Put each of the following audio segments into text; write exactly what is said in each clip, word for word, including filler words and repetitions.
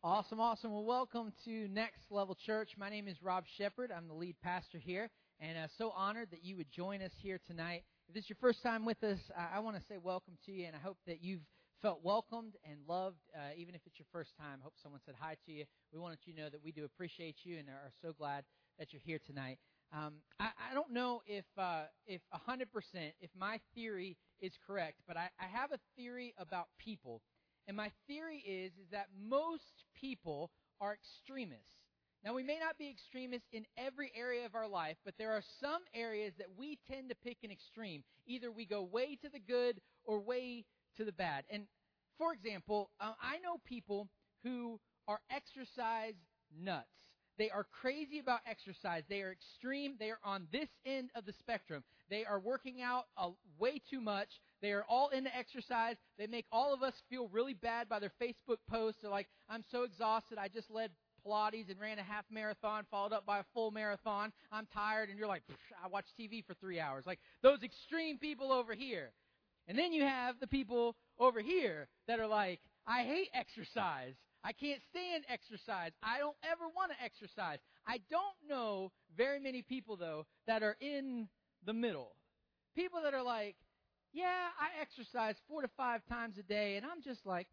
Awesome, awesome. Well, welcome to Next Level Church. My name is Rob Shepard. I'm the lead pastor here, and uh, so honored that you would join us here tonight. If this is your first time with us, I, I want to say welcome to you, and I hope that you've felt welcomed and loved, uh, even if it's your first time. I hope someone said hi to you. We wanted you to know that we do appreciate you and are so glad that you're here tonight. Um, I, I don't know if uh, if one hundred percent, if my theory is correct, but I, I have a theory about people. And my theory is, is that most people are extremists. Now, we may not be extremists in every area of our life, but there are some areas that we tend to pick an extreme. Either we go way to the good or way to the bad. And, for example, uh, I know people who are exercise nuts. They are crazy about exercise. They are extreme. They are on this end of the spectrum. They are working out uh, way too much. They are all into exercise. They make all of us feel really bad by their Facebook posts. They're like, I'm so exhausted. I just led Pilates and ran a half marathon, followed up by a full marathon. I'm tired. And you're like, I watched T V for three hours. Like those extreme people over here. And then you have the people over here that are like, I hate exercise. I can't stand exercise. I don't ever want to exercise. I don't know very many people, though, that are in the middle. People that are like, yeah, I exercise four to five times a day, and I'm just like,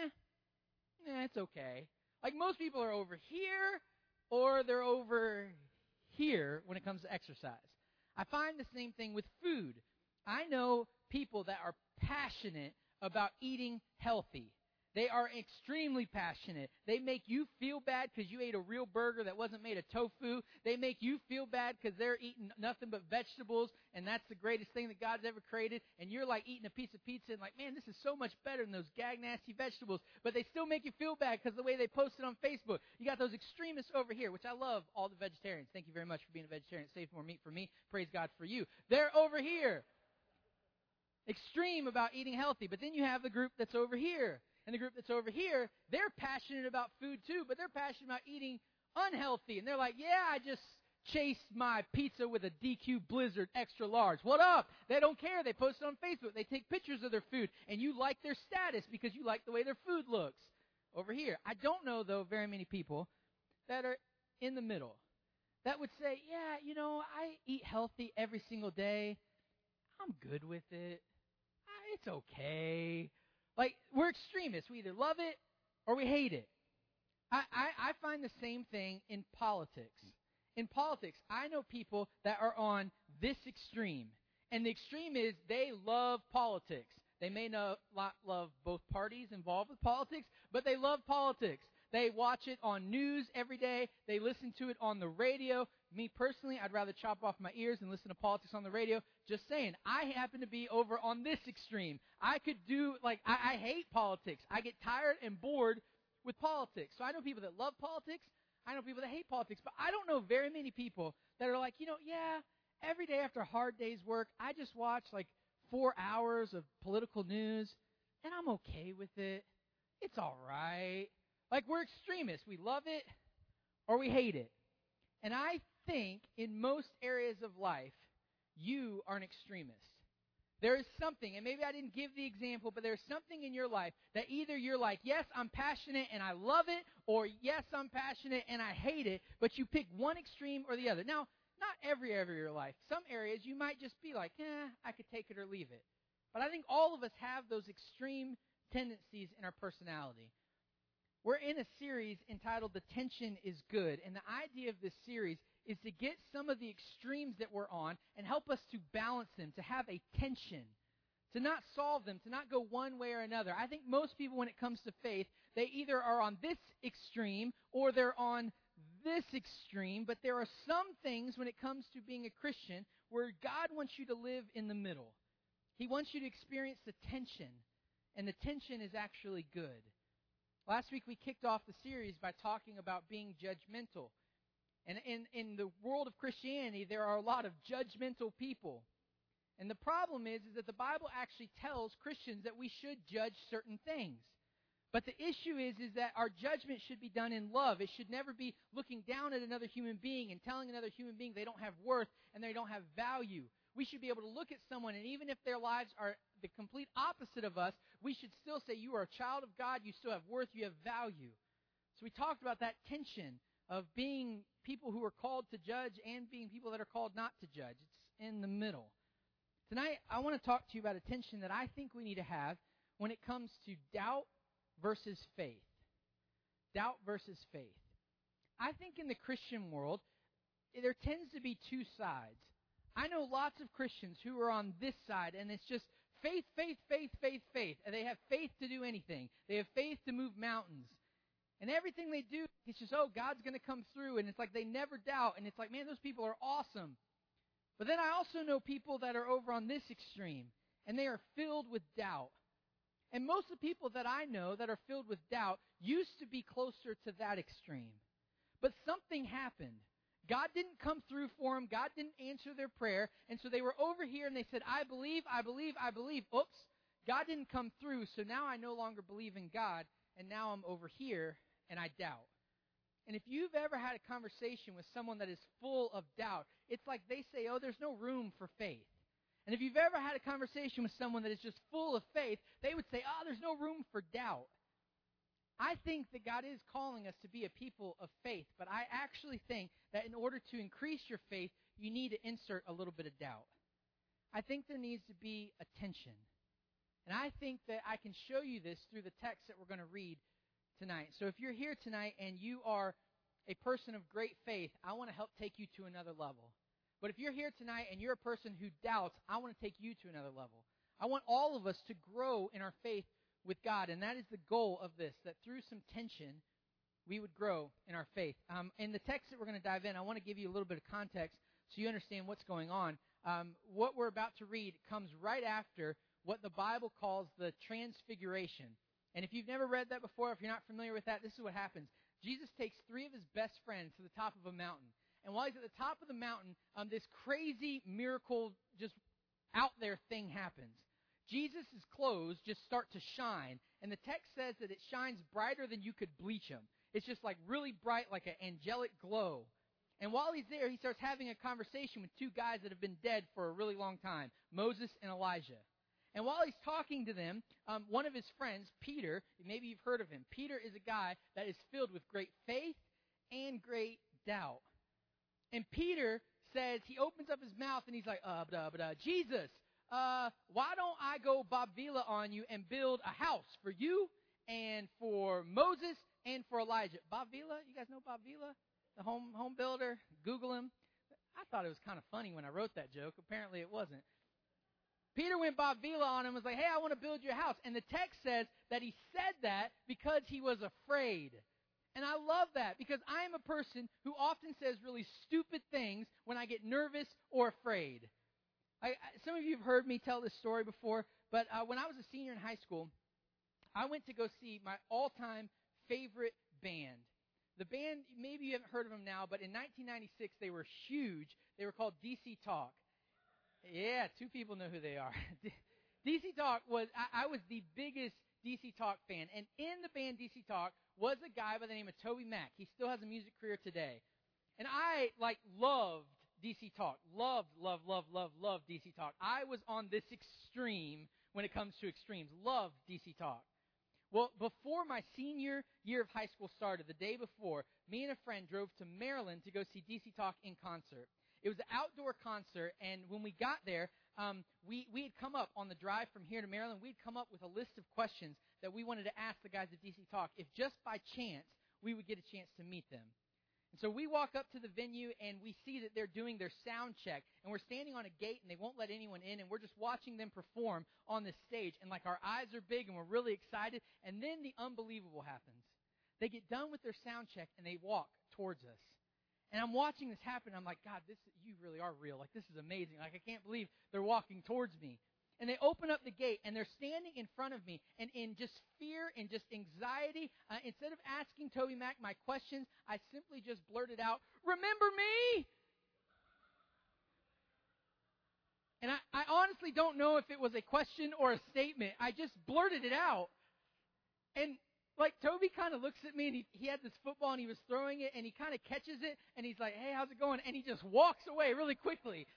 eh, eh, it's okay. Like most people are over here or they're over here when it comes to exercise. I find the same thing with food. I know people that are passionate about eating healthy. They are extremely passionate. They make you feel bad because you ate a real burger that wasn't made of tofu. They make you feel bad because they're eating nothing but vegetables, and that's the greatest thing that God's ever created. And you're like eating a piece of pizza and like, man, this is so much better than those gag nasty vegetables. But they still make you feel bad because of the way they post it on Facebook. You got those extremists over here, which I love, all the vegetarians. Thank you very much for being a vegetarian. Save more meat for me. Praise God for you. They're over here. Extreme about eating healthy. But then you have the group that's over here. And the group that's over here, they're passionate about food too, but they're passionate about eating unhealthy. And they're like, yeah, I just chased my pizza with a D Q Blizzard extra large. What up? They don't care. They post it on Facebook. They take pictures of their food. And you like their status because you like the way their food looks. Over here. I don't know, though, very many people that are in the middle. That would say, yeah, you know, I eat healthy every single day. I'm good with it. It's okay. Like, we're extremists. We either love it or we hate it. I, I, I find the same thing in politics. In politics, I know people that are on this extreme. And the extreme is they love politics. They may not love both parties involved with politics, but they love politics. They watch it on news every day. They listen to it on the radio. Me personally, I'd rather chop off my ears and listen to politics on the radio. Just saying, I happen to be over on this extreme. I could do, like, I, I hate politics. I get tired and bored with politics. So I know people that love politics. I know people that hate politics. But I don't know very many people that are like, you know, yeah, every day after a hard day's work, I just watch, like, four hours of political news, and I'm okay with it. It's all right. Like, we're extremists. We love it or we hate it. And I think in most areas of life, you are an extremist. There is something, and maybe I didn't give the example, but there's something in your life that either you're like, yes, I'm passionate and I love it, or yes, I'm passionate and I hate it, but you pick one extreme or the other. Now, not every area of your life. Some areas you might just be like, eh, I could take it or leave it. But I think all of us have those extreme tendencies in our personality. We're in a series entitled The Tension is Good, and the idea of this series is to get some of the extremes that we're on and help us to balance them, to have a tension, to not solve them, to not go one way or another. I think most people, when it comes to faith, they either are on this extreme or they're on this extreme, but there are some things when it comes to being a Christian where God wants you to live in the middle. He wants you to experience the tension, and the tension is actually good. Last week we kicked off the series by talking about being judgmental. And in, in the world of Christianity, there are a lot of judgmental people. And the problem is, is that the Bible actually tells Christians that we should judge certain things. But the issue is, is that our judgment should be done in love. It should never be looking down at another human being and telling another human being they don't have worth and they don't have value. We should be able to look at someone, and even if their lives are the complete opposite of us, we should still say, you are a child of God, you still have worth, you have value. So we talked about that tension of being people who are called to judge and being people that are called not to judge. It's in the middle. Tonight, I want to talk to you about a tension that I think we need to have when it comes to doubt versus faith. Doubt versus faith. I think in the Christian world, there tends to be two sides. I know lots of Christians who are on this side, and it's just faith, faith, faith, faith, faith. And they have faith to do anything. They have faith to move mountains. And everything they do, it's just, oh, God's going to come through. And it's like they never doubt. And it's like, man, those people are awesome. But then I also know people that are over on this extreme, and they are filled with doubt. And most of the people that I know that are filled with doubt used to be closer to that extreme. But something happened. God didn't come through for them. God didn't answer their prayer. And so they were over here and they said, I believe, I believe, I believe. Oops, God didn't come through. So now I no longer believe in God. And now I'm over here and I doubt. And if you've ever had a conversation with someone that is full of doubt, it's like they say, oh, there's no room for faith. And if you've ever had a conversation with someone that is just full of faith, they would say, oh, there's no room for doubt. I think that God is calling us to be a people of faith, but I actually think that in order to increase your faith, you need to insert a little bit of doubt. I think there needs to be a tension. And I think that I can show you this through the text that we're going to read tonight. So if you're here tonight and you are a person of great faith, I want to help take you to another level. But if you're here tonight and you're a person who doubts, I want to take you to another level. I want all of us to grow in our faith with God, and that is the goal of this, that through some tension, we would grow in our faith. Um, in the text that we're going to dive in, I want to give you a little bit of context so you understand what's going on. Um, what we're about to read comes right after what the Bible calls the Transfiguration. And if you've never read that before, if you're not familiar with that, this is what happens. Jesus takes three of his best friends to the top of a mountain. And while he's at the top of the mountain, um, this crazy miracle, just out there thing happens. Jesus' clothes just start to shine, and the text says that it shines brighter than you could bleach them. It's just like really bright, like an angelic glow. And while he's there, he starts having a conversation with two guys that have been dead for a really long time, Moses and Elijah. And while he's talking to them, um, one of his friends, Peter, maybe you've heard of him. Peter is a guy that is filled with great faith and great doubt. And Peter says, he opens up his mouth and he's like, uh, blah, blah, Jesus, Uh, why don't I go Bob Vila on you and build a house for you and for Moses and for Elijah? Bob Vila, you guys know Bob Vila, the home home builder? Google him. I thought it was kind of funny when I wrote that joke. Apparently it wasn't. Peter went Bob Vila on him and was like, hey, I want to build your house. And the text says that he said that because he was afraid. And I love that because I am a person who often says really stupid things when I get nervous or afraid. I, some of you have heard me tell this story before, but uh, when I was a senior in high school, I went to go see my all-time favorite band. The band, maybe you haven't heard of them now, but in nineteen ninety-six, they were huge. They were called D C Talk. Yeah, two people know who they are. D C Talk was, I, I was the biggest D C Talk fan, and in the band D C Talk was a guy by the name of Toby Mac. He still has a music career today. And I, like, loved D C Talk. Loved, love, love, love, love D C Talk. I was on this extreme when it comes to extremes. Loved D C Talk. Well, before my senior year of high school started, the day before, me and a friend drove to Maryland to go see D C Talk in concert. It was an outdoor concert, and when we got there, um, we, we had come up on the drive from here to Maryland, we'd come up with a list of questions that we wanted to ask the guys at D C Talk if just by chance we would get a chance to meet them. And so we walk up to the venue, and we see that they're doing their sound check, and we're standing on a gate, and they won't let anyone in, and we're just watching them perform on this stage, and like our eyes are big, and we're really excited, and then the unbelievable happens. They get done with their sound check, and they walk towards us. And I'm watching this happen. I'm like, God, this you really are real. Like, this is amazing. Like, I can't believe they're walking towards me. And they open up the gate, and they're standing in front of me. And in just fear and just anxiety, uh, instead of asking Toby Mac my questions, I simply just blurted out, remember me? And I, I honestly don't know if it was a question or a statement. I just blurted it out. And like, Toby kind of looks at me, and he, he had this football, and he was throwing it, and he kind of catches it, and he's like, hey, how's it going? And he just walks away really quickly.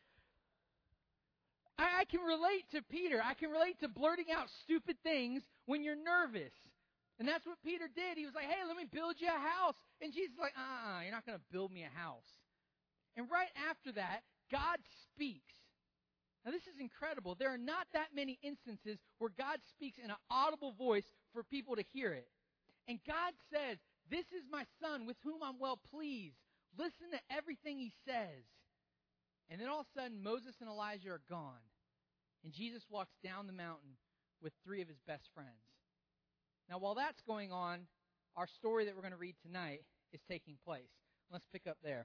I, I can relate to Peter. I can relate to blurting out stupid things when you're nervous. And that's what Peter did. He was like, hey, let me build you a house. And Jesus is like, uh-uh, you're not going to build me a house. And right after that, God speaks. Now, this is incredible. There are not that many instances where God speaks in an audible voice for people to hear it. And God says, this is my son with whom I'm well pleased. Listen to everything he says. And then all of a sudden, Moses and Elijah are gone. And Jesus walks down the mountain with three of his best friends. Now, while that's going on, our story that we're going to read tonight is taking place. Let's pick up there.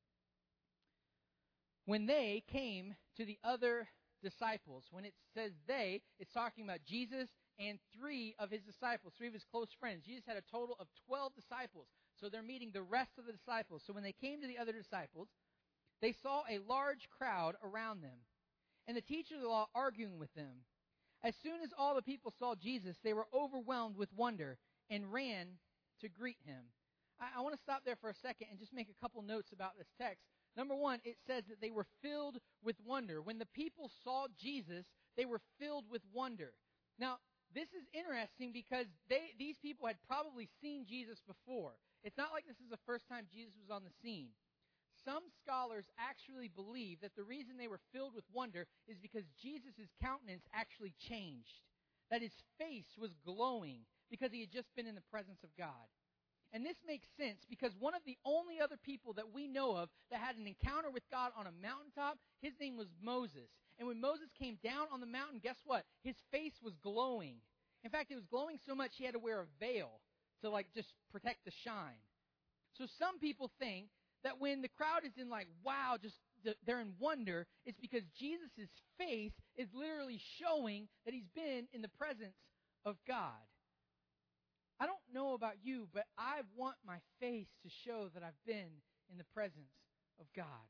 When they came to the other disciples, when it says they, it's talking about Jesus and three of his disciples, three of his close friends. Jesus had a total of twelve disciples, so they're meeting the rest of the disciples. So when they came to the other disciples, they saw a large crowd around them, and the teachers of the law arguing with them. As soon as all the people saw Jesus, they were overwhelmed with wonder and ran to greet him. I, I want to stop there for a second and just make a couple notes about this text. Number one, it says that they were filled with wonder. When the people saw Jesus, they were filled with wonder. Now, this is interesting because they, these people had probably seen Jesus before. It's not like this is the first time Jesus was on the scene. Some scholars actually believe that the reason they were filled with wonder is because Jesus' countenance actually changed. That his face was glowing because he had just been in the presence of God. And this makes sense because one of the only other people that we know of that had an encounter with God on a mountaintop, his name was Moses. And when Moses came down on the mountain, guess what? His face was glowing. In fact, it was glowing so much he had to wear a veil to like just protect the shine. So some people think that when the crowd is in like, wow, just they're in wonder, it's because Jesus' face is literally showing that he's been in the presence of God. I don't know about you, but I want my face to show that I've been in the presence of God.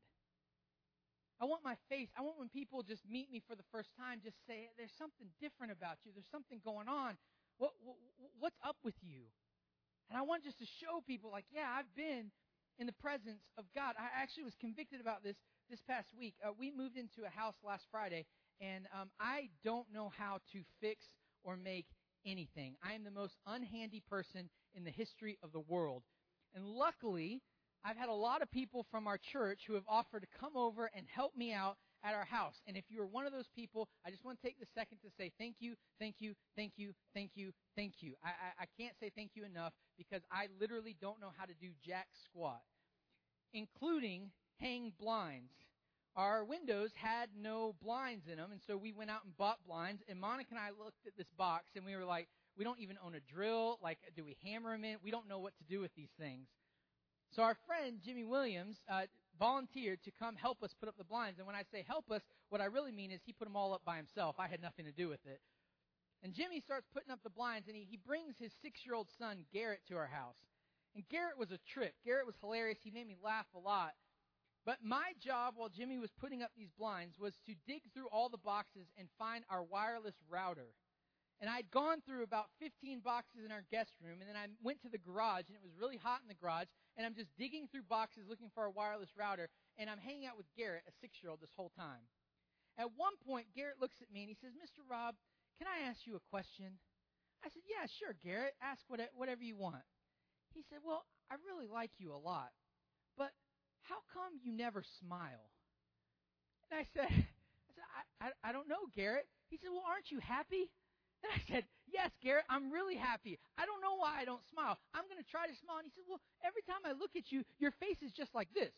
I want my face, I want when people just meet me for the first time, just say, there's something different about you. There's something going on. What, what What's up with you? And I want just to show people, like, yeah, I've been in the presence of God. I actually was convicted about this this past week. Uh, we moved into a house last Friday, and um, I don't know how to fix or make anything. I am the most unhandy person in the history of the world. And luckily, I've had a lot of people from our church who have offered to come over and help me out at our house. And if you're one of those people, I just want to take the second to say thank you, thank you, thank you, thank you, thank you. I, I, I can't say thank you enough because I literally don't know how to do jack squat, including hang blinds. Our windows had no blinds in them, and so we went out and bought blinds, and Monica and I looked at this box, and we were like, we don't even own a drill. Like, do we hammer them in? We don't know what to do with these things. So our friend, Jimmy Williams, uh, volunteered to come help us put up the blinds, and when I say help us, what I really mean is he put them all up by himself. I had nothing to do with it. And Jimmy starts putting up the blinds, and he, he brings his six-year-old son, Garrett, to our house. And Garrett was a trip. Garrett was hilarious. He made me laugh a lot. But my job while Jimmy was putting up these blinds was to dig through all the boxes and find our wireless router. And I'd gone through about fifteen boxes in our guest room, and then I went to the garage, and it was really hot in the garage, and I'm just digging through boxes looking for our wireless router, and I'm hanging out with Garrett, a six-year-old, this whole time. At one point, Garrett looks at me, and he says, Mister Rob, can I ask you a question? I said, yeah, sure, Garrett. Ask whatever you want. He said, well, I really like you a lot, but how come you never smile? And I said, I, said I, I, I don't know, Garrett. He said, well, aren't you happy? And I said, yes, Garrett, I'm really happy. I don't know why I don't smile. I'm going to try to smile. And he said, well, every time I look at you, your face is just like this.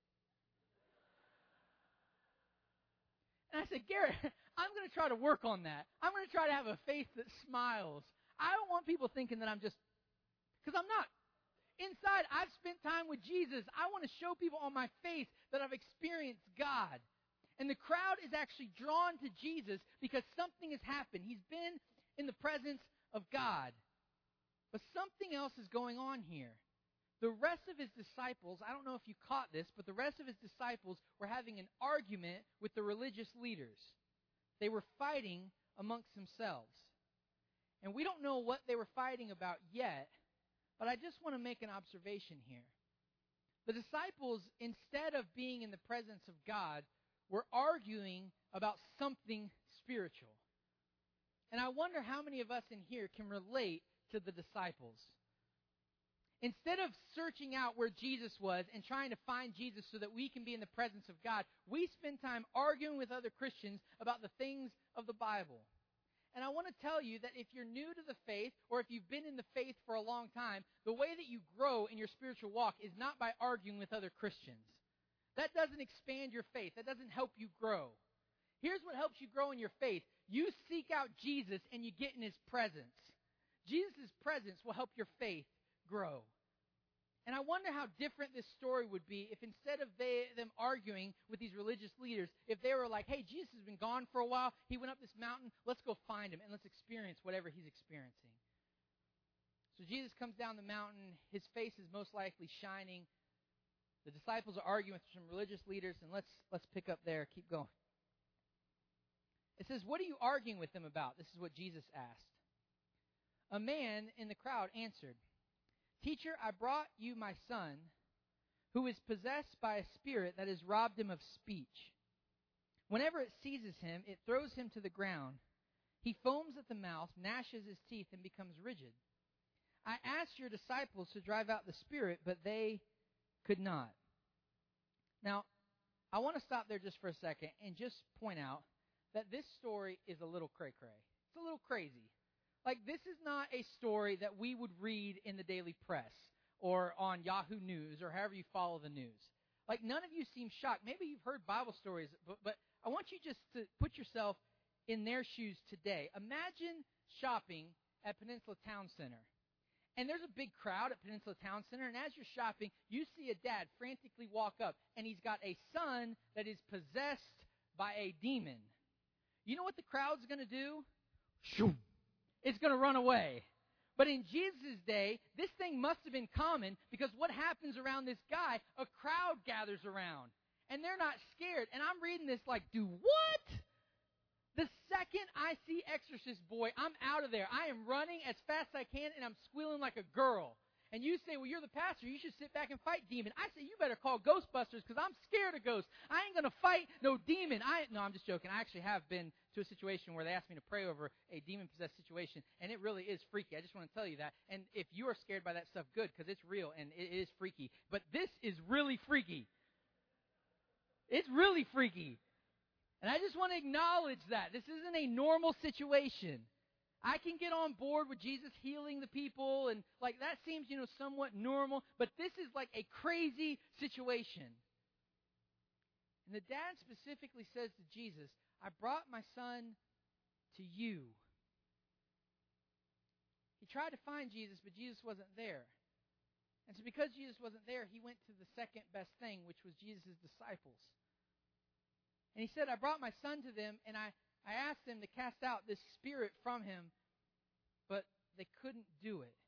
And I said, Garrett, I'm going to try to work on that. I'm going to try to have a face that smiles. I don't want people thinking that I'm just, because I'm not. Inside, I've spent time with Jesus. I want to show people on my face that I've experienced God. And the crowd is actually drawn to Jesus because something has happened. He's been in the presence of God. But something else is going on here. The rest of his disciples, I don't know if you caught this, but the rest of his disciples were having an argument with the religious leaders. They were fighting amongst themselves. And we don't know what they were fighting about yet, but I just want to make an observation here. The disciples, instead of being in the presence of God, were arguing about something spiritual. And I wonder how many of us in here can relate to the disciples. Instead of searching out where Jesus was and trying to find Jesus so that we can be in the presence of God, we spend time arguing with other Christians about the things of the Bible. And I want to tell you that if you're new to the faith, or if you've been in the faith for a long time, the way that you grow in your spiritual walk is not by arguing with other Christians. That doesn't expand your faith. That doesn't help you grow. Here's what helps you grow in your faith. You seek out Jesus and you get in His presence. Jesus' presence will help your faith grow. And I wonder how different this story would be if instead of they, them arguing with these religious leaders, if they were like, hey, Jesus has been gone for a while. He went up this mountain. Let's go find Him and let's experience whatever He's experiencing. So Jesus comes down the mountain. His face is most likely shining. The disciples are arguing with some religious leaders, and let's let's pick up there. Keep going. It says, what are you arguing with them about? This is what Jesus asked. A man in the crowd answered, Teacher, I brought you my son, who is possessed by a spirit that has robbed him of speech. Whenever it seizes him, it throws him to the ground. He foams at the mouth, gnashes his teeth, and becomes rigid. I asked your disciples to drive out the spirit, but they could not. Now, I want to stop there just for a second and just point out that this story is a little cray-cray. It's a little crazy. Like, this is not a story that we would read in the daily press or on Yahoo News or however you follow the news. Like, none of you seem shocked. Maybe you've heard Bible stories, but, but I want you just to put yourself in their shoes today. Imagine shopping at Peninsula Town Center. And there's a big crowd at Peninsula Town Center, and as you're shopping, you see a dad frantically walk up, and he's got a son that is possessed by a demon. You know what the crowd's going to do? Shoo! It's going to run away. But in Jesus' day, this thing must have been common because what happens around this guy, a crowd gathers around. And they're not scared. And I'm reading this like, do what? The second I see Exorcist Boy, I'm out of there. I am running as fast as I can, and I'm squealing like a girl. And you say, well, you're the pastor. You should sit back and fight demon. I say, you better call Ghostbusters because I'm scared of ghosts. I ain't going to fight no demon. I No, I'm just joking. I actually have been to a situation where they asked me to pray over a demon-possessed situation, and it really is freaky. I just want to tell you that. And if you are scared by that stuff, good, because it's real and it is freaky. But this is really freaky. It's really freaky. And I just want to acknowledge that. This isn't a normal situation. I can get on board with Jesus healing the people, and like that seems, you know, somewhat normal, but this is like a crazy situation. And the dad specifically says to Jesus, I brought my son to you. He tried to find Jesus, but Jesus wasn't there. And so because Jesus wasn't there, he went to the second best thing, which was Jesus' disciples. And he said, I brought my son to them, and I I asked them to cast out this spirit from him, but they couldn't do it.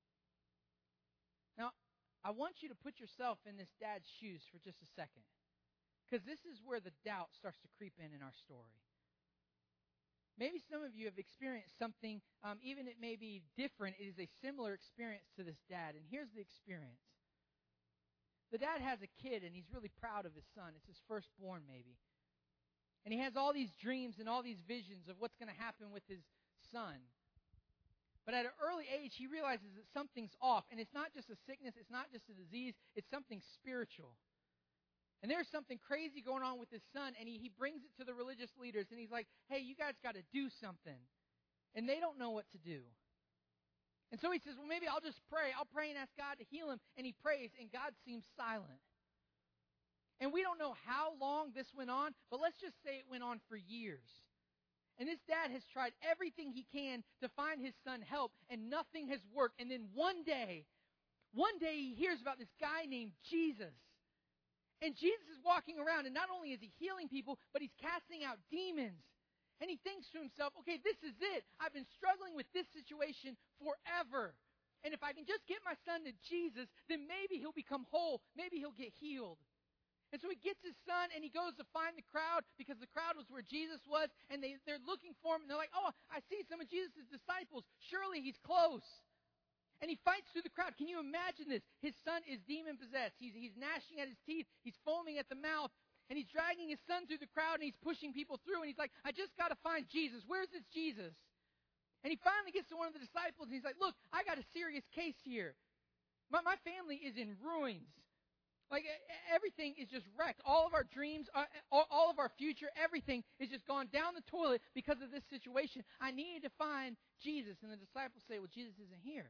Now, I want you to put yourself in this dad's shoes for just a second, because this is where the doubt starts to creep in in our story. Maybe some of you have experienced something, um, even it may be different. It is a similar experience to this dad, and here's the experience. The dad has a kid, and he's really proud of his son. It's his firstborn, maybe. And he has all these dreams and all these visions of what's going to happen with his son. But at an early age, he realizes that something's off. And it's not just a sickness. It's not just a disease. It's something spiritual. And there's something crazy going on with his son. And he, he brings it to the religious leaders. And he's like, hey, you guys got to do something. And they don't know what to do. And so he says, well, maybe I'll just pray. I'll pray and ask God to heal him. And he prays, and God seems silent. And we don't know how long this went on, but let's just say it went on for years. And this dad has tried everything he can to find his son help, and nothing has worked. And then one day, one day he hears about this guy named Jesus. And Jesus is walking around, and not only is he healing people, but he's casting out demons. And he thinks to himself, okay, this is it. I've been struggling with this situation forever. And if I can just get my son to Jesus, then maybe he'll become whole. Maybe he'll get healed. And so he gets his son, and he goes to find the crowd, because the crowd was where Jesus was, and they, they're looking for him, and they're like, oh, I see some of Jesus' disciples. Surely he's close. And he fights through the crowd. Can you imagine this? His son is demon-possessed. He's, he's gnashing at his teeth. He's foaming at the mouth, and he's dragging his son through the crowd, and he's pushing people through, and he's like, I just got to find Jesus. Where's this Jesus? And he finally gets to one of the disciples, and he's like, look, I got a serious case here. My, my family is in ruins. Like, everything is just wrecked. All of our dreams, all, all of our future, everything is just gone down the toilet because of this situation. I need to find Jesus. And the disciples say, well, Jesus isn't here.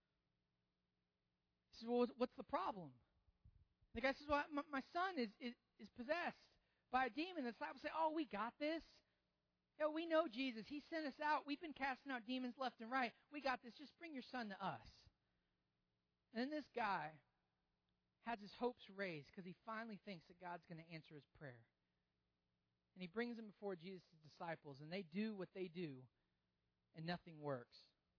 He says, well, what's the problem? The guy says, well, my, my son is, is, is possessed by a demon. The disciples say, oh, we got this. Yeah, we know Jesus. He sent us out. We've been casting out demons left and right. We got this. Just bring your son to us. And then this guy has his hopes raised because he finally thinks that God's going to answer his prayer. And he brings him before Jesus' disciples, and they do what they do, and nothing works.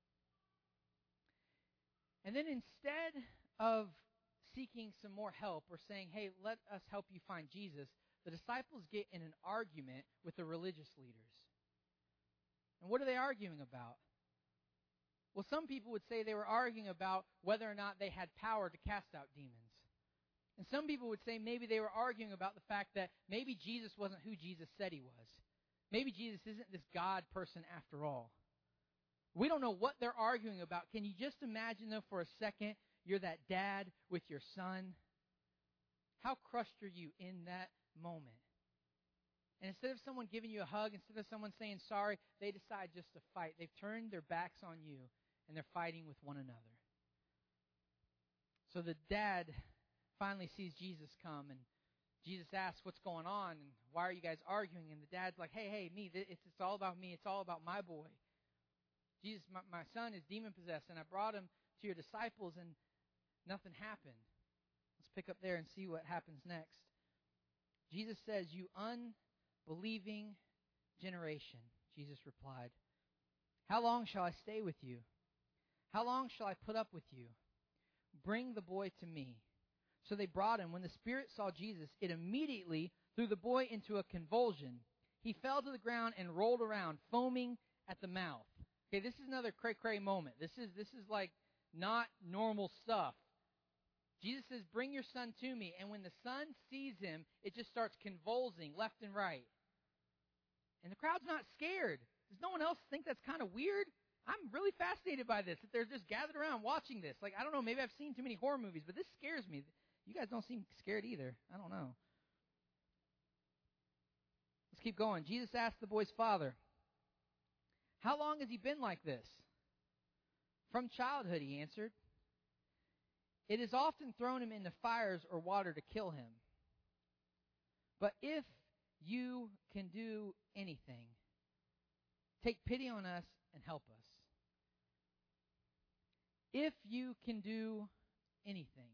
And then instead of seeking some more help or saying, hey, let us help you find Jesus, the disciples get in an argument with the religious leaders. And what are they arguing about? Well, some people would say they were arguing about whether or not they had power to cast out demons. And some people would say maybe they were arguing about the fact that maybe Jesus wasn't who Jesus said he was. Maybe Jesus isn't this God person after all. We don't know what they're arguing about. Can you just imagine, though, for a second, you're that dad with your son? How crushed are you in that moment? And instead of someone giving you a hug, instead of someone saying sorry, they decide just to fight. They've turned their backs on you, and they're fighting with one another. So the dad finally sees Jesus come, and Jesus asks, what's going on, and why are you guys arguing? And the dad's like, hey, hey, me, it's, it's all about me. It's all about my boy. Jesus, my, my son is demon-possessed, and I brought him to your disciples, and nothing happened. Let's pick up there and see what happens next. Jesus says, you unbelieving generation, Jesus replied, how long shall I stay with you? How long shall I put up with you? Bring the boy to me. So they brought him. When the spirit saw Jesus, it immediately threw the boy into a convulsion. He fell to the ground and rolled around, foaming at the mouth. Okay, this is another cray-cray moment. This is this is like not normal stuff. Jesus says, bring your son to me. And when the son sees him, it just starts convulsing left and right. And the crowd's not scared. Does no one else think that's kind of weird? I'm really fascinated by this, that they're just gathered around watching this. Like, I don't know, maybe I've seen too many horror movies, but this scares me. You guys don't seem scared either. I don't know. Let's keep going. Jesus asked the boy's father, how long has he been like this? From childhood, he answered. It has often thrown him into fires or water to kill him. But if you can do anything, take pity on us and help us. If you can do anything.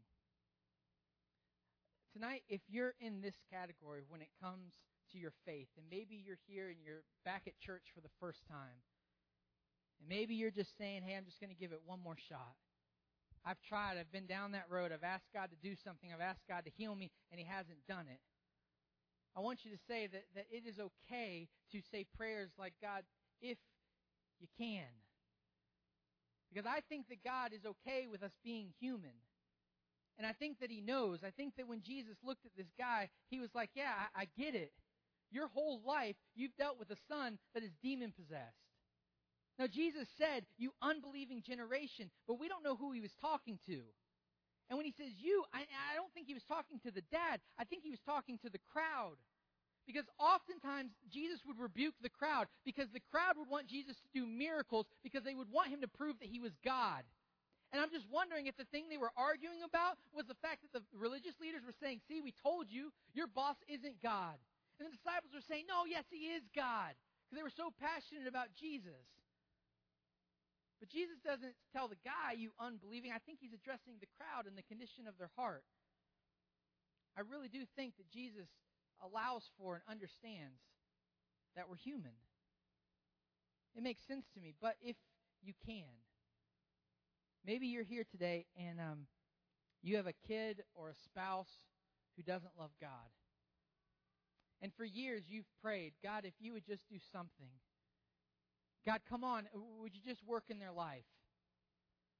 Tonight, if you're in this category when it comes to your faith, and maybe you're here and you're back at church for the first time, and maybe you're just saying, hey, I'm just going to give it one more shot. I've tried. I've been down that road. I've asked God to do something. I've asked God to heal me, and He hasn't done it. I want you to say that, that it is okay to say prayers like, God, if you can. Because I think that God is okay with us being human. And I think that He knows. I think that when Jesus looked at this guy, He was like, yeah, I, I get it. Your whole life, you've dealt with a son that is demon-possessed. Now, Jesus said, you unbelieving generation, but we don't know who He was talking to. And when He says you, I, I don't think He was talking to the dad. I think He was talking to the crowd. Because oftentimes, Jesus would rebuke the crowd because the crowd would want Jesus to do miracles because they would want Him to prove that He was God. And I'm just wondering if the thing they were arguing about was the fact that the religious leaders were saying, see, we told you, your boss isn't God. And the disciples were saying, no, yes, He is God. Because they were so passionate about Jesus. But Jesus doesn't tell the guy, you unbelieving. I think He's addressing the crowd and the condition of their heart. I really do think that Jesus allows for and understands that we're human. It makes sense to me. But if you can, maybe you're here today and um, you have a kid or a spouse who doesn't love God. And for years you've prayed, God, if you would just do something. God, come on, would you just work in their life?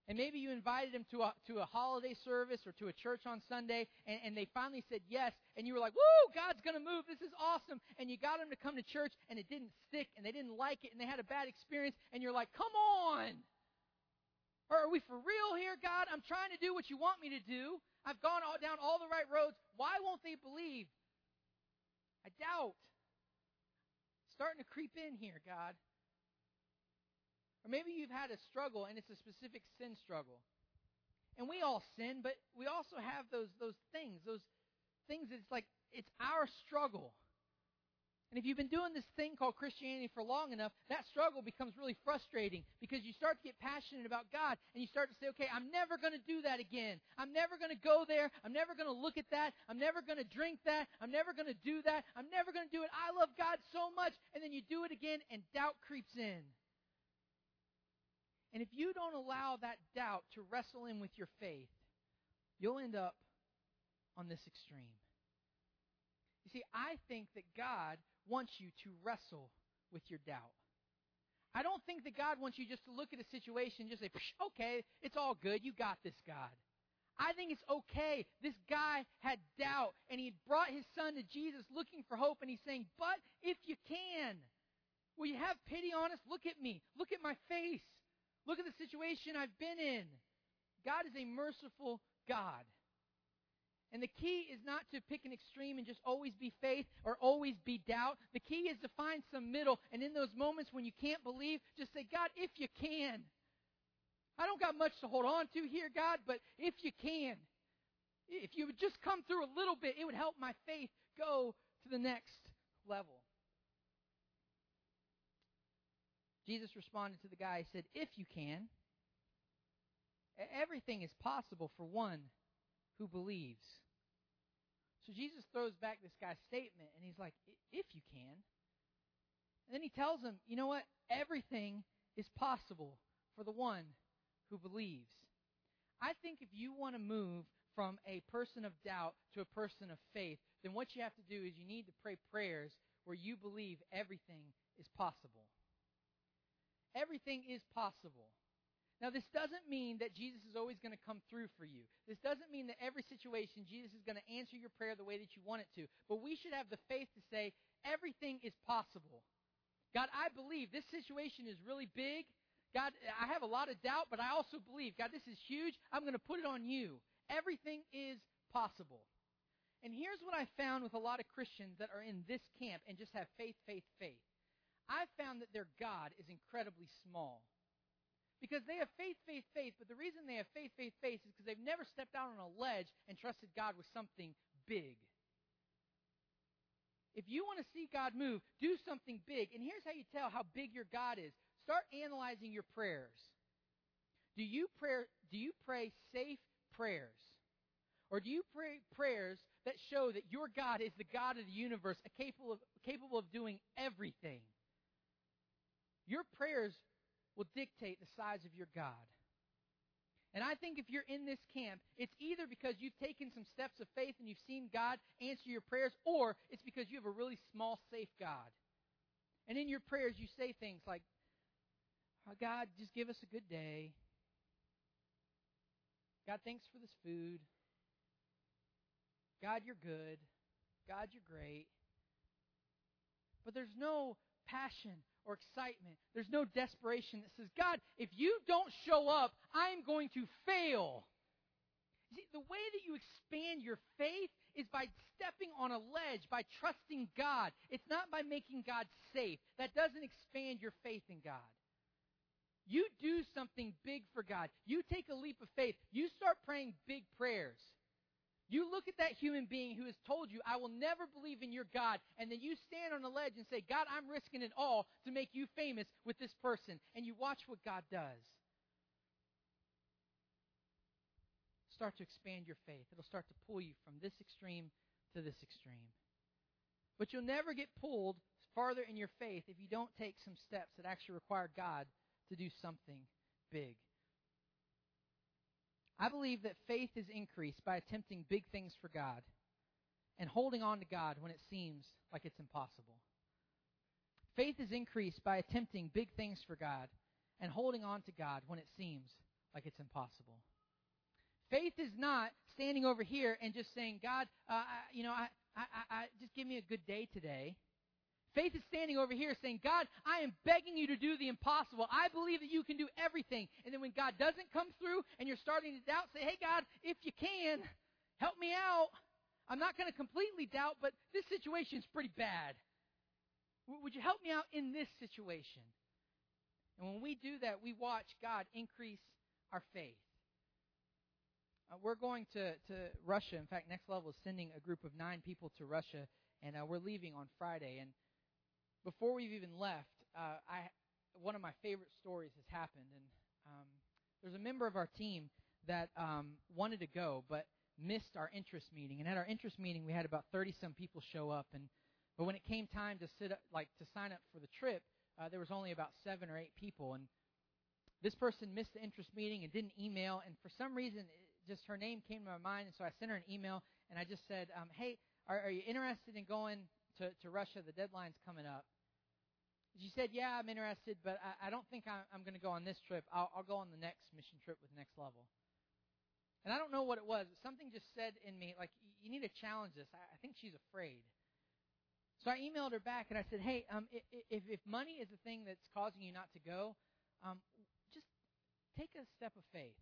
And maybe you invited them to a, to a holiday service or to a church on Sunday, and, and they finally said yes, and you were like, woo, God's going to move, this is awesome. And you got them to come to church, and it didn't stick, and they didn't like it, and they had a bad experience, and you're like, come on. Or are we for real here, God? I'm trying to do what you want me to do. I've gone all, down all the right roads. Why won't they believe? I doubt. It's starting to creep in here, God. Or maybe you've had a struggle, and it's a specific sin struggle. And we all sin, but we also have those those things, those things that's like, it's our struggle. And if you've been doing this thing called Christianity for long enough, that struggle becomes really frustrating because you start to get passionate about God, and you start to say, okay, I'm never going to do that again. I'm never going to go there. I'm never going to look at that. I'm never going to drink that. I'm never going to do that. I'm never going to do it. I love God so much. And then you do it again, and doubt creeps in. And if you don't allow that doubt to wrestle in with your faith, you'll end up on this extreme. You see, I think that God wants you to wrestle with your doubt. I don't think that God wants you just to look at a situation and just say, okay, it's all good. You got this, God. I think it's okay. This guy had doubt, and he had brought his son to Jesus looking for hope, and he's saying, but if you can, will you have pity on us? Look at me. Look at my face. Look at the situation I've been in. God is a merciful God. And the key is not to pick an extreme and just always be faith or always be doubt. The key is to find some middle. And in those moments when you can't believe, just say, God, if you can. I don't got much to hold on to here, God, but if you can. If you would just come through a little bit, it would help my faith go to the next level. Jesus responded to the guy. He said, if you can. Everything is possible for one who believes. So Jesus throws back this guy's statement, and he's like, if you can. And then he tells him, you know what? Everything is possible for the one who believes. I think if you want to move from a person of doubt to a person of faith, then what you have to do is you need to pray prayers where you believe everything is possible. Everything is possible. Now, this doesn't mean that Jesus is always going to come through for you. This doesn't mean that every situation Jesus is going to answer your prayer the way that you want it to. But we should have the faith to say, everything is possible. God, I believe this situation is really big. God, I have a lot of doubt, but I also believe, God, this is huge. I'm going to put it on you. Everything is possible. And here's what I found with a lot of Christians that are in this camp and just have faith, faith, faith. I've found that their God is incredibly small. Because they have faith, faith, faith, but the reason they have faith, faith, faith is because they've never stepped out on a ledge and trusted God with something big. If you want to see God move, do something big. And here's how you tell how big your God is. Start analyzing your prayers. Do you pray, do you pray safe prayers? Or do you pray prayers that show that your God is the God of the universe, capable of, capable of doing everything? Your prayers will dictate the size of your God. And I think if you're in this camp, it's either because you've taken some steps of faith and you've seen God answer your prayers, or it's because you have a really small, safe God. And in your prayers, you say things like, oh, God, just give us a good day. God, thanks for this food. God, you're good. God, you're great. But there's no passion or excitement. There's no desperation that says, God, if you don't show up, I'm going to fail. See, the way that you expand your faith is by stepping on a ledge, by trusting God. It's not by making God safe. That doesn't expand your faith in God. You do something big for God. You take a leap of faith. You start praying big prayers. You look at that human being who has told you, I will never believe in your God, and then you stand on the ledge and say, God, I'm risking it all to make you famous with this person. And you watch what God does. Start to expand your faith. It'll start to pull you from this extreme to this extreme. But you'll never get pulled farther in your faith if you don't take some steps that actually require God to do something big. I believe that faith is increased by attempting big things for God and holding on to God when it seems like it's impossible. Faith is increased by attempting big things for God and holding on to God when it seems like it's impossible. Faith is not standing over here and just saying, God, uh, I, you know, I, I, I, just give me a good day today. Faith is standing over here saying, God, I am begging you to do the impossible. I believe that you can do everything. And then when God doesn't come through and you're starting to doubt, say, hey, God, if you can, help me out. I'm not going to completely doubt, but this situation is pretty bad. W- would you help me out in this situation? And when we do that, we watch God increase our faith. Uh, we're going to, to Russia. In fact, Next Level is sending a group of nine people to Russia, and uh, we're leaving on Friday. And before we've even left, uh, I one of my favorite stories has happened. And um, there's a member of our team that um, wanted to go, but missed our interest meeting. And at our interest meeting, we had about thirty-some people show up. And but when it came time to sit up, like to sign up for the trip, uh, there was only about seven or eight people. And this person missed the interest meeting and didn't email. And for some reason, it, just her name came to my mind. And so I sent her an email, and I just said, um, hey, are, are you interested in going to, to Russia? The deadline's coming up. She said, yeah, I'm interested, but I, I don't think I'm, I'm going to go on this trip. I'll, I'll go on the next mission trip with Next Level. And I don't know what it was, but something just said in me, like, you need to challenge this. I, I think she's afraid. So I emailed her back, and I said, hey, um, if, if money is the thing that's causing you not to go, um, just take a step of faith.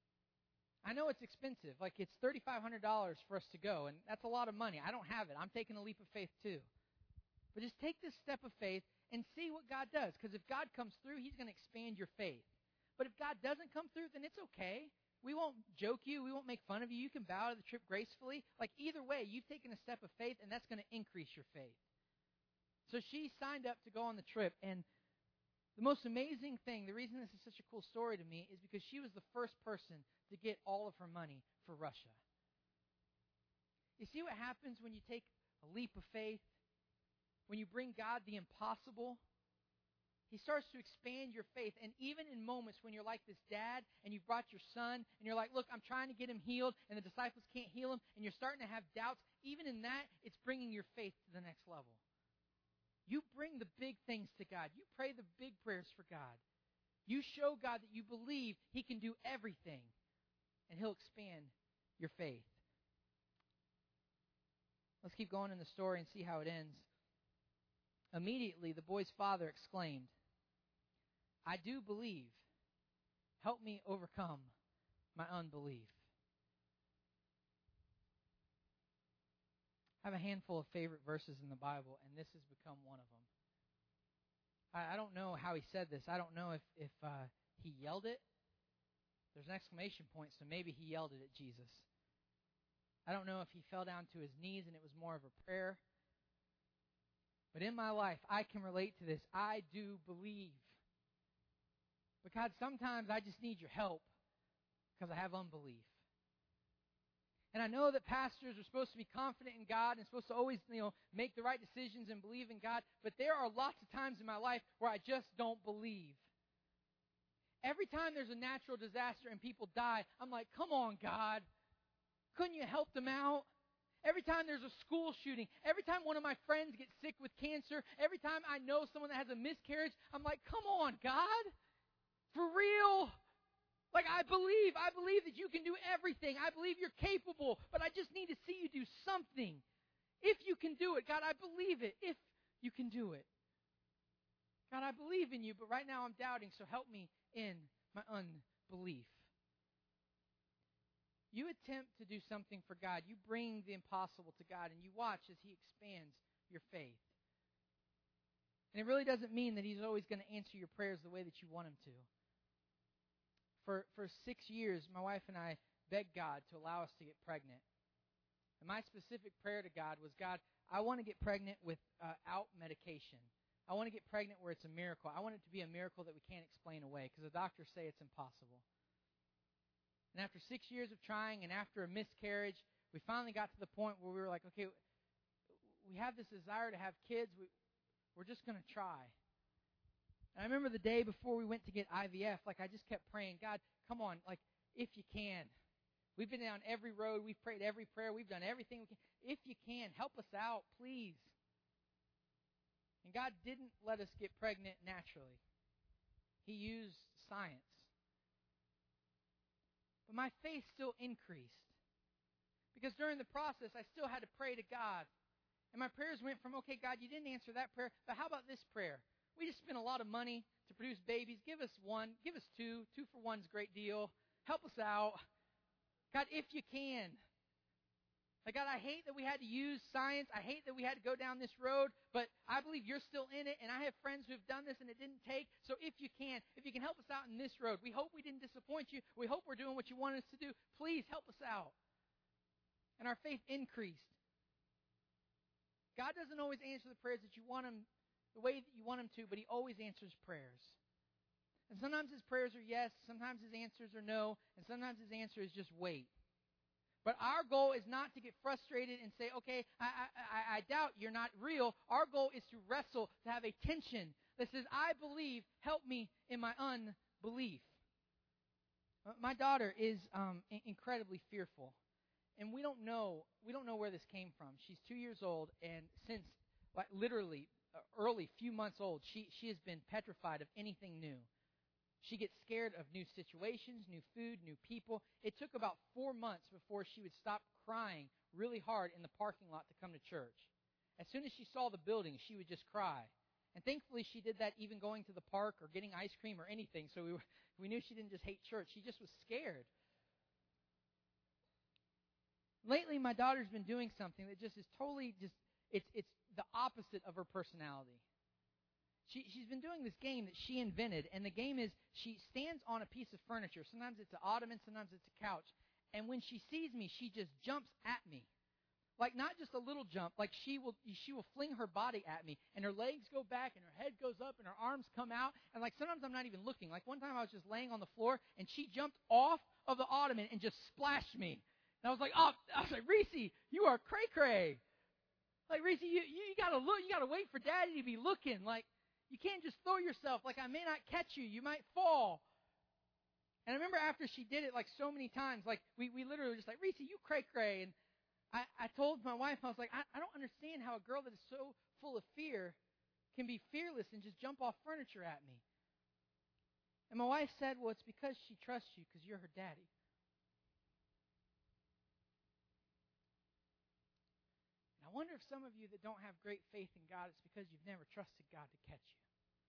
I know it's expensive. Like, it's three thousand five hundred dollars for us to go, and that's a lot of money. I don't have it. I'm taking a leap of faith, too. But just take this step of faith and see what God does. Because if God comes through, He's going to expand your faith. But if God doesn't come through, then it's okay. We won't joke you. We won't make fun of you. You can bow to the trip gracefully. Like, either way, you've taken a step of faith, and that's going to increase your faith. So she signed up to go on the trip, and the most amazing thing, the reason this is such a cool story to me, is because she was the first person to get all of her money for Russia. You see what happens when you take a leap of faith? When you bring God the impossible, He starts to expand your faith. And even in moments when you're like this dad and you've brought your son and you're like, look, I'm trying to get him healed and the disciples can't heal him, and you're starting to have doubts, even in that, it's bringing your faith to the next level. You bring the big things to God. You pray the big prayers for God. You show God that you believe He can do everything, and He'll expand your faith. Let's keep going in the story and see how it ends. Immediately, the boy's father exclaimed, I do believe. Help me overcome my unbelief. I have a handful of favorite verses in the Bible, and this has become one of them. I, I don't know how he said this. I don't know if, if uh, he yelled it. There's an exclamation point, so maybe he yelled it at Jesus. I don't know if he fell down to his knees and it was more of a prayer. But in my life, I can relate to this. I do believe. But God, sometimes I just need your help because I have unbelief. And I know that pastors are supposed to be confident in God and supposed to always, you know, make the right decisions and believe in God. But there are lots of times in my life where I just don't believe. Every time there's a natural disaster and people die, I'm like, come on, God. Couldn't you help them out? Every time there's a school shooting, every time one of my friends gets sick with cancer, every time I know someone that has a miscarriage, I'm like, come on, God. For real. Like, I believe. I believe that you can do everything. I believe you're capable, but I just need to see you do something. If you can do it, God, I believe it. If you can do it. God, I believe in you, but right now I'm doubting, so help me in my unbelief. You attempt to do something for God. You bring the impossible to God, and you watch as He expands your faith. And it really doesn't mean that He's always going to answer your prayers the way that you want Him to. For, for six years, my wife and I begged God to allow us to get pregnant. And my specific prayer to God was, God, I want to get pregnant without medication. I want to get pregnant where it's a miracle. I want it to be a miracle that we can't explain away because the doctors say it's impossible. And after six years of trying and after a miscarriage, we finally got to the point where we were like, okay, we have this desire to have kids. We, we're just going to try. And I remember the day before we went to get I V F, like I just kept praying, God, come on, like if you can. We've been down every road. We've prayed every prayer. We've done everything we can. If you can, help us out, please. And God didn't let us get pregnant naturally. He used science. But my faith still increased. Because during the process, I still had to pray to God. And my prayers went from, okay, God, you didn't answer that prayer, but how about this prayer? We just spent a lot of money to produce babies. Give us one. Give us two. Two for one's a great deal. Help us out. God, if you can. Like, God, I hate that we had to use science. I hate that we had to go down this road, but I believe you're still in it, and I have friends who have done this and it didn't take. So if you can, if you can help us out in this road, we hope we didn't disappoint you. We hope we're doing what you want us to do. Please help us out. And our faith increased. God doesn't always answer the prayers that you want him, the way that you want him to, but he always answers prayers. And sometimes his prayers are yes, sometimes his answers are no, and sometimes his answer is just wait. But our goal is not to get frustrated and say, okay, I, I, I doubt you're not real. Our goal is to wrestle, to have a tension that says, I believe, help me in my unbelief. My daughter is um, incredibly fearful. And we don't know, we don't know where this came from. She's two years old, and since like literally uh, early, few months old, she, she has been petrified of anything new. She gets scared of new situations, new food, new people. It took about four months before she would stop crying really hard in the parking lot to come to church. As soon as she saw the building, she would just cry. And thankfully, she did that even going to the park or getting ice cream or anything. So we were, we knew she didn't just hate church. She just was scared. Lately, my daughter's been doing something that just is totally just, it's it's the opposite of her personality. She, she's been doing this game that she invented, and the game is she stands on a piece of furniture. Sometimes it's an ottoman, sometimes it's a couch. And when she sees me, she just jumps at me. Like, not just a little jump, like she will she will fling her body at me, and her legs go back, and her head goes up, and her arms come out. And, like, sometimes I'm not even looking. Like, one time I was just laying on the floor, and she jumped off of the ottoman and just splashed me. And I was like, oh, I was like, Reese, you are cray-cray. Like, Reese, you, you, you got to look, you got to wait for Daddy to be looking. Like, you can't just throw yourself. Like, I may not catch you. You might fall. And I remember after she did it, like, so many times, like, we, we literally were just like, Reese, you cray-cray. And I, I told my wife, I was like, I, I don't understand how a girl that is so full of fear can be fearless and just jump off furniture at me. And my wife said, well, it's because she trusts you because you're her daddy. I wonder if some of you that don't have great faith in God, it's because you've never trusted God to catch you.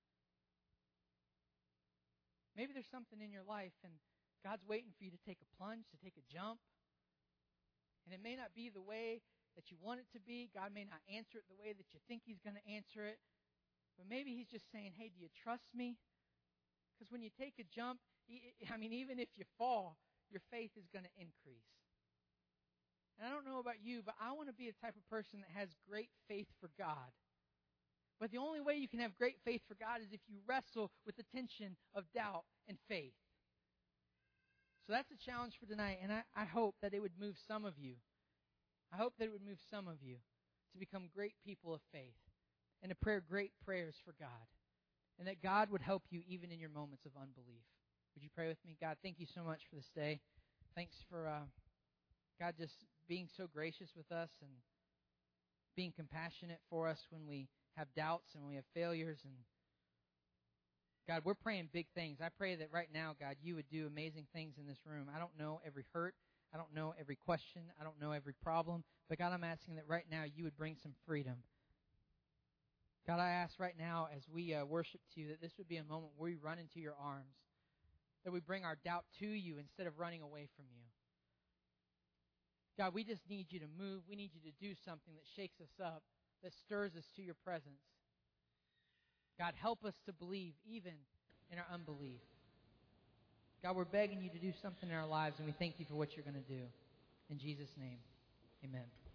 Maybe there's something in your life and God's waiting for you to take a plunge, to take a jump. And it may not be the way that you want it to be. God may not answer it the way that you think He's going to answer it. But maybe He's just saying, hey, do you trust me? Because when you take a jump, I mean, even if you fall, your faith is going to increase. And I don't know about you, but I want to be a type of person that has great faith for God. But the only way you can have great faith for God is if you wrestle with the tension of doubt and faith. So that's a challenge for tonight, and I, I hope that it would move some of you. I hope that it would move some of you to become great people of faith and to pray great prayers for God. And that God would help you even in your moments of unbelief. Would you pray with me? God, thank you so much for this day. Thanks for, uh, God, just being so gracious with us and being compassionate for us when we have doubts and when we have failures. And God, we're praying big things. I pray that right now, God, you would do amazing things in this room. I don't know every hurt. I don't know every question. I don't know every problem. But God, I'm asking that right now you would bring some freedom. God, I ask right now as we uh, worship to you that this would be a moment where we run into your arms, that we bring our doubt to you instead of running away from you. God, we just need you to move. We need you to do something that shakes us up, that stirs us to your presence. God, help us to believe even in our unbelief. God, we're begging you to do something in our lives, and we thank you for what you're going to do. In Jesus' name, amen.